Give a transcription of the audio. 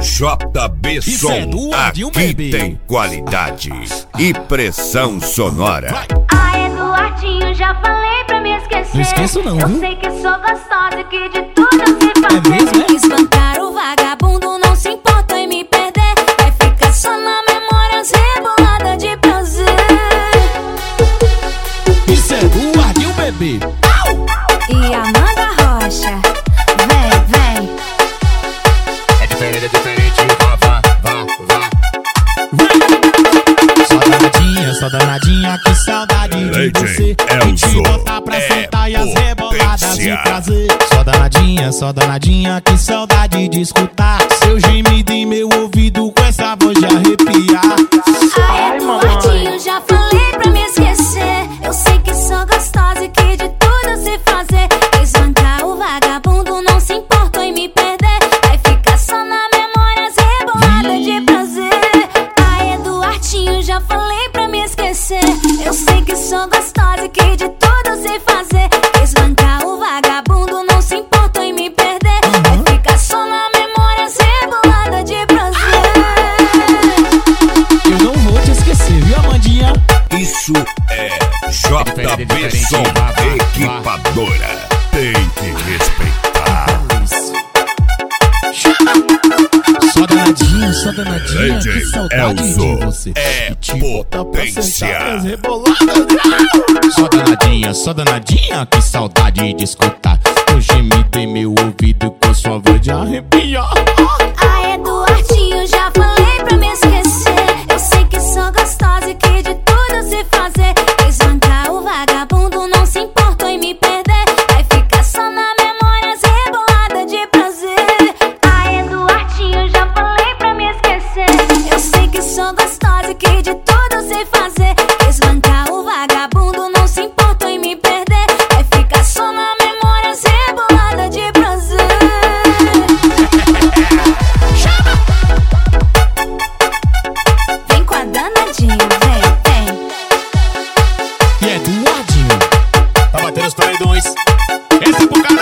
JB Som, aqui tem qualidade e pressão sonora. Ah, Eduardinho, já falei pra me esquecer. Não esqueço não, viu? Eu sei que sou gostosa e que de tudo eu sei fazer. É mesmo, é? Espancar o vagabundo, não se importa em me perder. Vai ficar só na memória rebolada de prazer. Isso é Eduardinho, bebê. E Amanda Rocha, vem. É diferente, vá. Só danadinha, que saudade de você. E te botar pra sentar e as reboladas de prazer. Só danadinha, que saudade de escutar seu gemido em meu ouvido com essa voz de arrepiar. Ai, Eduardinho, já falei pra me esquecer. Eu sei que sou gostosa e que de tudo eu sei fazer. Espancar o vagabundo, não se importa em me perder. Vai ficar só na memória rebolada de prazer. Ai, Eduardinho, já falei pra me esquecer. Eu sei que sou gostosa e que de tudo eu sei fazer. Espancar o vagabundo, não se importa em me perder. Vai ficar só na memória rebolada de prazer. Eu não vou te esquecer, viu, Amandinha? Isso é JB Som, equipadora. Tem que respeitar. Só danadinha, que saudade Elzo de você. é E te botar pra sentar potência. as reboladas. Só danadinha, que saudade de escutar o gemido em meu ouvido com sua voz de arrepiar. Ah, Eduardinho, já falei pra me esquecer. Eu sei que sou gostosa e que de tudo eu sei fazer. Espancar o vagabundo, não se importa em me perder. Vai ficar só na memória rebolada de prazer. Ah, Eduardinho, já falei pra me esquecer. Eu sei que sou gostosa e que de tudo eu sei fazer. Espancar o vagabundo, não se importa em me perder. Vai ficar só na memória rebolada de prazer. Vem com a danadinha, vem. E é Eduardinho. Tá batendo os paredões. Esse é pro cara.